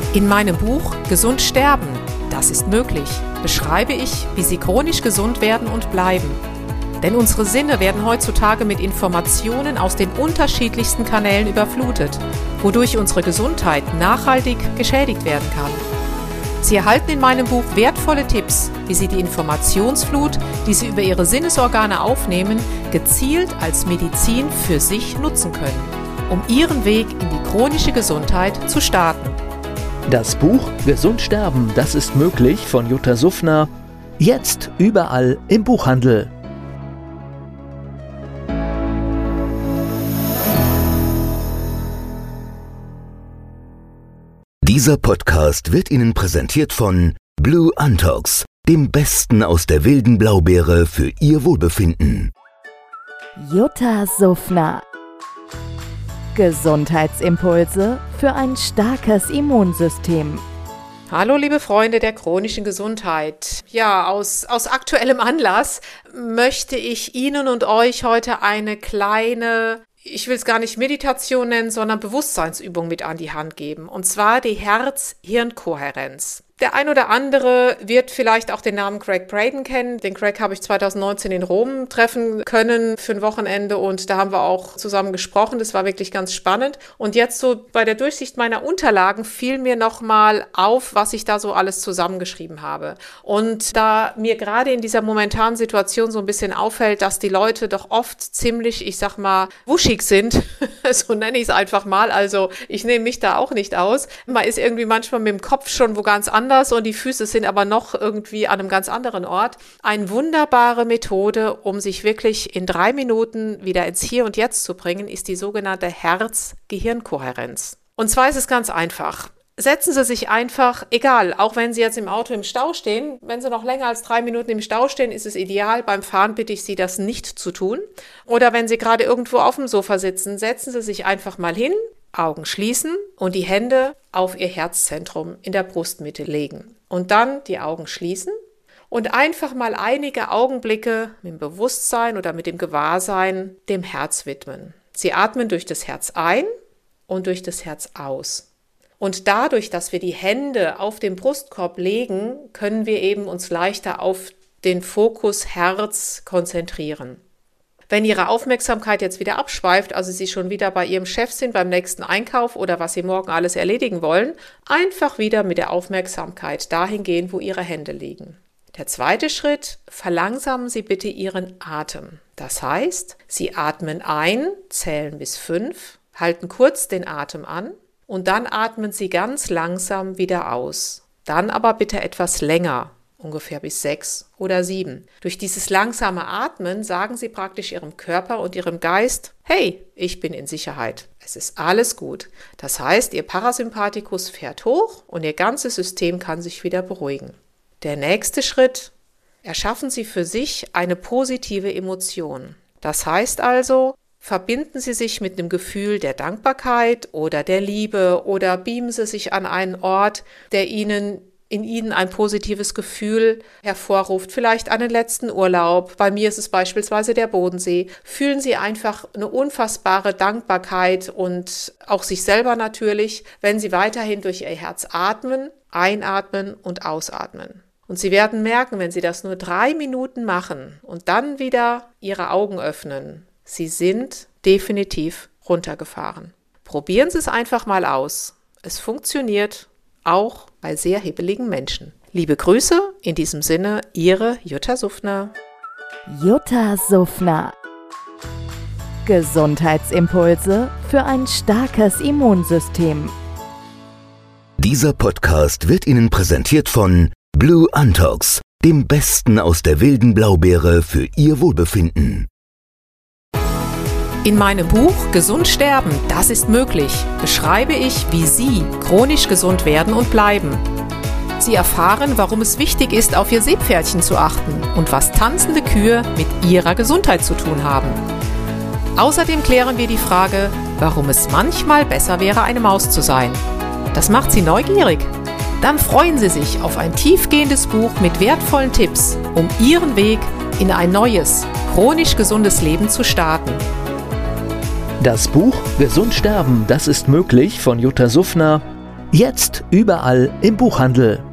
In meinem Buch Gesund sterben, das ist möglich, beschreibe ich, wie Sie chronisch gesund werden und bleiben. Denn unsere Sinne werden heutzutage mit Informationen aus den unterschiedlichsten Kanälen überflutet, wodurch unsere Gesundheit nachhaltig geschädigt werden kann. Sie erhalten in meinem Buch wertvolle Tipps, wie Sie die Informationsflut, die Sie über Ihre Sinnesorgane aufnehmen, gezielt als Medizin für sich nutzen können, um Ihren Weg in die chronische Gesundheit zu starten. Das Buch Gesund sterben, das ist möglich von Jutta Suffner. Jetzt überall im Buchhandel. Dieser Podcast wird Ihnen präsentiert von Blue Antox, dem Besten aus der wilden Blaubeere für Ihr Wohlbefinden. Jutta Suffner. Gesundheitsimpulse für ein starkes Immunsystem. Hallo liebe Freunde der chronischen Gesundheit. Ja, aus aktuellem Anlass möchte ich Ihnen und euch heute eine kleine, ich will es gar nicht Meditation nennen, sondern Bewusstseinsübung mit an die Hand geben. Und zwar die Herz-Hirn-Kohärenz. Der ein oder andere wird vielleicht auch den Namen Gregg Braden kennen. Den Gregg habe ich 2019 in Rom treffen können für ein Wochenende und da haben wir auch zusammen gesprochen. Das war wirklich ganz spannend. Und jetzt so bei der Durchsicht meiner Unterlagen fiel mir nochmal auf, was ich da so alles zusammengeschrieben habe. Und da mir gerade in dieser momentanen Situation so ein bisschen auffällt, dass die Leute doch oft ziemlich, ich sag mal, wuschig sind, so nenne ich es einfach mal. Also ich nehme mich da auch nicht aus. Man ist irgendwie manchmal mit dem Kopf schon wo ganz anders und die Füße sind aber noch irgendwie an einem ganz anderen Ort. Eine wunderbare Methode, um sich wirklich in 3 Minuten wieder ins Hier und Jetzt zu bringen, ist die sogenannte Herz-Gehirn-Kohärenz. Und zwar ist es ganz einfach. Setzen Sie sich einfach, egal, auch wenn Sie jetzt im Auto im Stau stehen, wenn Sie noch länger als 3 Minuten im Stau stehen, ist es ideal. Beim Fahren bitte ich Sie, das nicht zu tun. Oder wenn Sie gerade irgendwo auf dem Sofa sitzen, setzen Sie sich einfach mal hin, Augen schließen und die Hände auf Ihr Herzzentrum in der Brustmitte legen. Und dann die Augen schließen und einfach mal einige Augenblicke mit dem Bewusstsein oder mit dem Gewahrsein dem Herz widmen. Sie atmen durch das Herz ein und durch das Herz aus. Und dadurch, dass wir die Hände auf den Brustkorb legen, können wir eben uns leichter auf den Fokus Herz konzentrieren. Wenn Ihre Aufmerksamkeit jetzt wieder abschweift, also Sie schon wieder bei Ihrem Chef sind beim nächsten Einkauf oder was Sie morgen alles erledigen wollen, einfach wieder mit der Aufmerksamkeit dahin gehen, wo Ihre Hände liegen. Der zweite Schritt, verlangsamen Sie bitte Ihren Atem. Das heißt, Sie atmen ein, zählen bis 5, halten kurz den Atem an und dann atmen Sie ganz langsam wieder aus. Dann aber bitte etwas länger. Ungefähr bis 6 oder 7. Durch dieses langsame Atmen sagen Sie praktisch Ihrem Körper und Ihrem Geist, hey, ich bin in Sicherheit. Es ist alles gut. Das heißt, Ihr Parasympathikus fährt hoch und Ihr ganzes System kann sich wieder beruhigen. Der nächste Schritt, erschaffen Sie für sich eine positive Emotion. Das heißt also, verbinden Sie sich mit einem Gefühl der Dankbarkeit oder der Liebe oder beamen Sie sich an einen Ort, der in Ihnen ein positives Gefühl hervorruft, vielleicht einen letzten Urlaub. Bei mir ist es beispielsweise der Bodensee. Fühlen Sie einfach eine unfassbare Dankbarkeit und auch sich selber natürlich, wenn Sie weiterhin durch Ihr Herz atmen, einatmen und ausatmen. Und Sie werden merken, wenn Sie das nur 3 Minuten machen und dann wieder Ihre Augen öffnen, Sie sind definitiv runtergefahren. Probieren Sie es einfach mal aus. Es funktioniert. Auch bei sehr hibbeligen Menschen. Liebe Grüße, in diesem Sinne, Ihre Jutta Suffner. Jutta Suffner. Gesundheitsimpulse für ein starkes Immunsystem. Dieser Podcast wird Ihnen präsentiert von Blue Antox, dem Besten aus der wilden Blaubeere für Ihr Wohlbefinden. In meinem Buch Gesund sterben, das ist möglich, beschreibe ich, wie Sie chronisch gesund werden und bleiben. Sie erfahren, warum es wichtig ist, auf Ihr Seepferdchen zu achten und was tanzende Kühe mit Ihrer Gesundheit zu tun haben. Außerdem klären wir die Frage, warum es manchmal besser wäre, eine Maus zu sein. Das macht Sie neugierig. Dann freuen Sie sich auf ein tiefgehendes Buch mit wertvollen Tipps, um Ihren Weg in ein neues, chronisch gesundes Leben zu starten. Das Buch Gesund sterben, das ist möglich von Jutta Suffner. Jetzt überall im Buchhandel.